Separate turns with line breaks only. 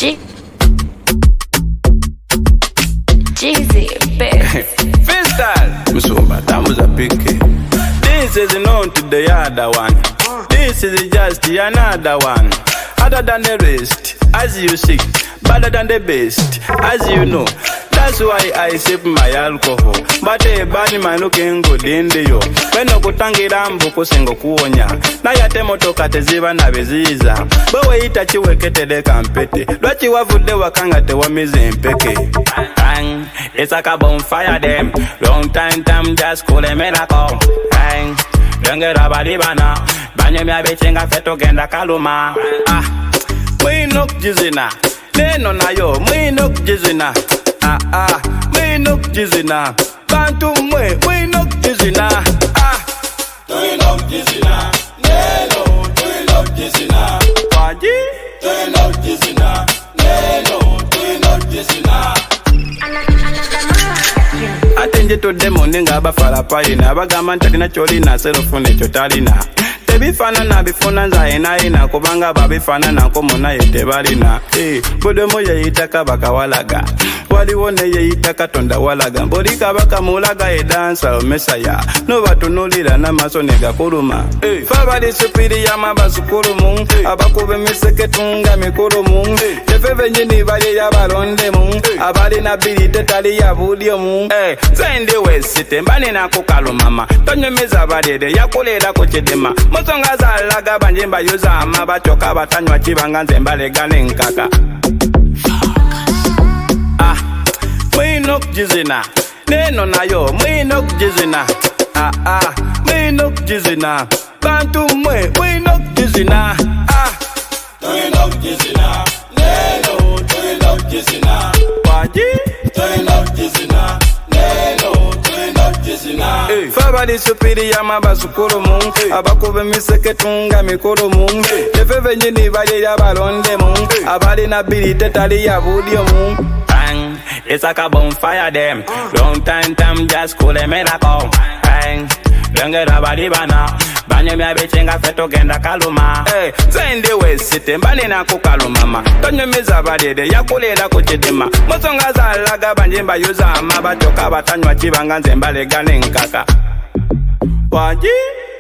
Jeezy, bitch.
Freestyle. Musumba, that was a picky. This is known to the other one. This is just another one. Other than the rest, as you see, better than the best, as you know. That's why I sip my alcohol. But a bad man looking good in the yo. When no kutangira mbuku singo kuonya. Na yate motoka teziva na beziza. Bawe itachi wekete de kampete. Lwachi wavude wakanga te wamize mpeke. Bang, it's like a bonfire them. Long time just cool a miracle. Bang, don't get a body bana. Banye mi abechenga feto genda kaluma. We no jizina. Neno na yo, we no jizina. We no jizina. Bantu mwe, we no jizina.
We no jizina. Neno, we no jizina.
Waji?
We no jizina. Neno, we no jizina.
Atenje to demo ninga abafala payina. Bagamba ntalina kyolina serofune kyotalina. Tebifana bifuna nzaina kubanga babifana komuna yetebalina. Bodomo yeyitaka bakawalaga. Waliwo ne yeyitaka tonda walaga. Mboli kabaka mulaga edansa omesaya. No batunulira n'amaaso ne gakuluma. Fabali supiri y'amabasukulumu. Abakube miseke tunga mikulumu. Tefeve nyini bali yabalondemu. Abalina bili tetali yabulyomu. Zendi wesite mbani nakukalumama. Tonyemeza balede yakulera ku kidima. Musonga zalaga banjimba yuza amabachoka batanywa kibanga nze mbalega n'enkaka. Mwino kujizina. Neno na yo mwino kujizina. Mwino kujizina. Bantu mwe mwino kujizina.
Mwino kujizina. Neno, mwino kujizina.
Waji?
Mwino kujizina. Neno, mwino kujizina.
Fabali supiri y'amabasukulumu. Abakube miseke tunga mikulumu. Tefeve nyini bali yabalondemu. Abalina bili tetali yabulyomu. Bang, it's like a bonfire them. Long time just cool a miracle. Bang, don't get a body bana. Banye mi abechenga feto genda kaluma. Zendi wesite mbani na kukalumama. Tonyemiza balede yakulera ku kidima. Musonga zalaga banjimba yuza amabachoka batanywa kibanga nze mbalega n'enkaka. Waji?